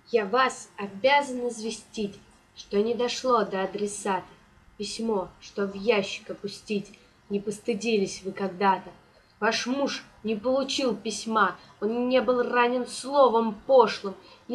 Я вас обязан известить, что не дошло до адресата письмо, что в ящик опустить не постыдились вы когда-то. Ваш муж не получил письма, он не был ранен словом пошлым,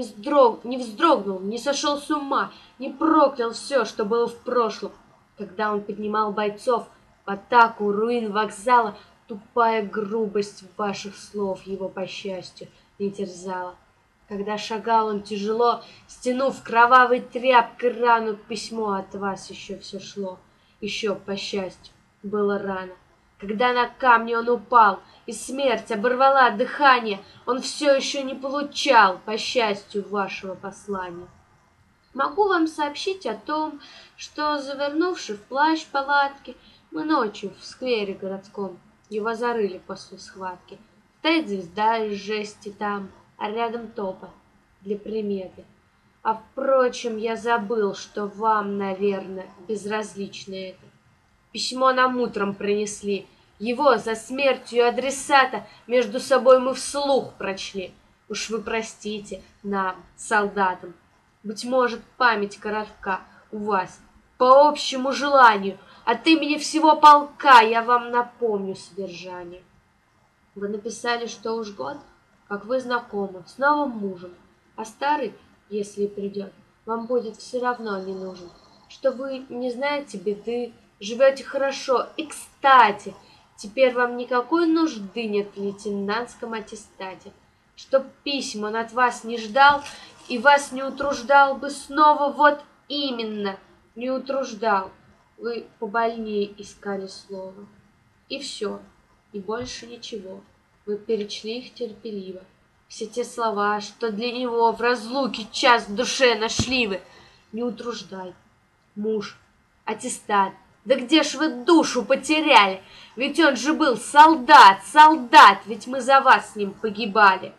не вздрогнул, не сошел с ума, не проклял все, что было в прошлом. Когда он поднимал бойцов в атаку у руин вокзала, тупая грубость ваших слов его, по счастью, не терзала. Когда шагал он тяжело, стянув кровавой тряпкой рану, письмо от вас еще все шло. Еще, по счастью, было рано. Когда на камне он упал, и смерть оборвала дыхание, он все еще не получал, по счастью, вашего послания. Могу вам сообщить о том, что, завернувши в плащ палатки, мы ночью в сквере городском его зарыли после схватки. Стоит звезда из жести там, а рядом топа для приметы. А впрочем, я забыл, что вам, наверное, безразлично это. Письмо нам утром принесли. Его за смертью адресата между собой мы вслух прочли. Уж вы простите нам, солдатам. Быть может, память коротка у вас. По общему желанию, от имени всего полка я вам напомню содержание. Вы написали, что уж год, как вы знакомы с новым мужем, а старый, если и придет, вам будет все равно не нужен, что вы не знаете беды, живете хорошо, и, кстати, теперь вам никакой нужды нет в лейтенантском аттестате, чтоб письма он от вас не ждал и вас не утруждал бы снова, вот именно, не утруждал. Вы побольнее искали слово. И все, и больше ничего. Вы перечли их терпеливо. Все те слова, что для него в разлуке час в душе нашли вы. Не утруждай. Муж, аттестат. Да где ж вы душу потеряли? Ведь он же был солдат, солдат, ведь мы за вас с ним погибали.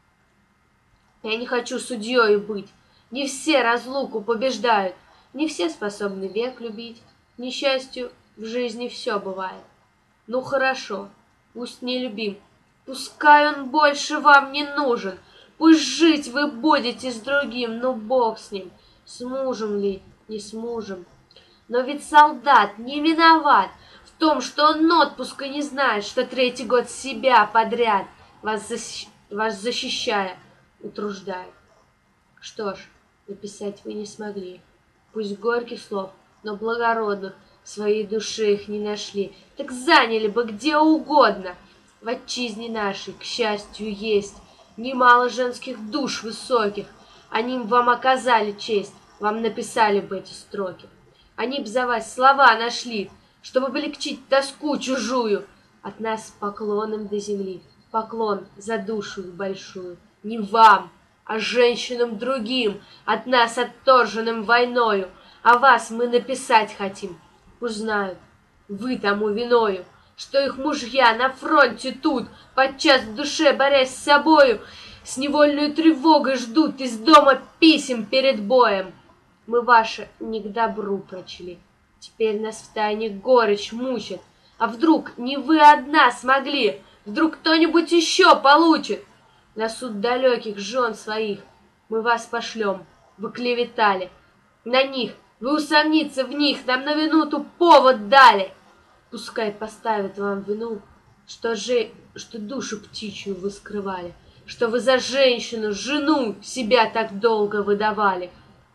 Я не хочу судьёю быть. Не все разлуку побеждают, не все способны век любить. К несчастью, в жизни все бывает. Ну хорошо, пусть не любим, пускай он больше вам не нужен. Пусть жить вы будете с другим, ну бог с ним, с мужем ли, не с мужем. Но ведь солдат не виноват в том, что он отпуска не знает, что третий год себя подряд вас защищая утруждает. Что ж, написать вы не смогли, пусть горьких слов, но благородных, своей души их не нашли, так заняли бы где угодно. В отчизне нашей, к счастью, есть немало женских душ высоких, они вам оказали честь, вам написали бы эти строки. Они б за вас слова нашли, чтобы облегчить тоску чужую. От нас поклоном до земли, поклон за душу большую. Не вам, а женщинам другим, от нас отторженным войною. А вас мы написать хотим, пусть знают, вы тому виною, что их мужья на фронте тут, подчас в душе борясь с собою, с невольной тревогой ждут из дома писем перед боем. Мы ваше не к добру прочли, теперь нас втайне горечь мучит. А вдруг не вы одна смогли, вдруг кто-нибудь еще получит? На суд далеких жен своих мы вас пошлем, вы клеветали. На них, вы усомниться в них нам на минуту повод дали. Пускай поставят вам вину, что душу птичью вы скрывали, что вы за женщину, жену себя так долго выдавали.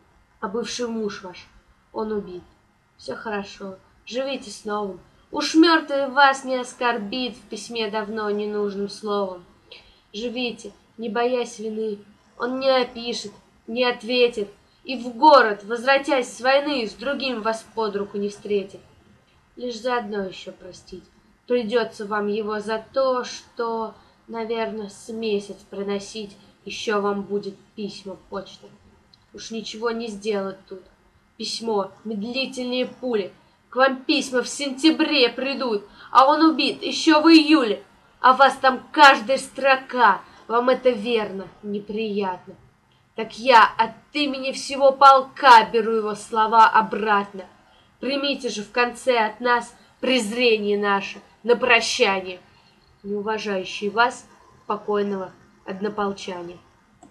А бывший муж ваш, он убит. Все хорошо, живите с новым. Уж мертвый вас не оскорбит в письме давно ненужным словом. Живите, не боясь вины, он не опишет, не ответит, и в город, возвратясь с войны, с другим вас под руку не встретит. Лишь заодно еще простить придется вам его за то, что, наверное, с месяц проносить еще вам будет письма почтой. Уж ничего не сделать тут. Письмо, медлительнее пули. К вам письма в сентябре придут, а он убит еще в июле. А вас там каждая строка, вам это верно, неприятно. Так я от имени всего полка беру его слова обратно. Примите же в конце от нас презрение наше на прощание, не уважающий вас покойного однополчане.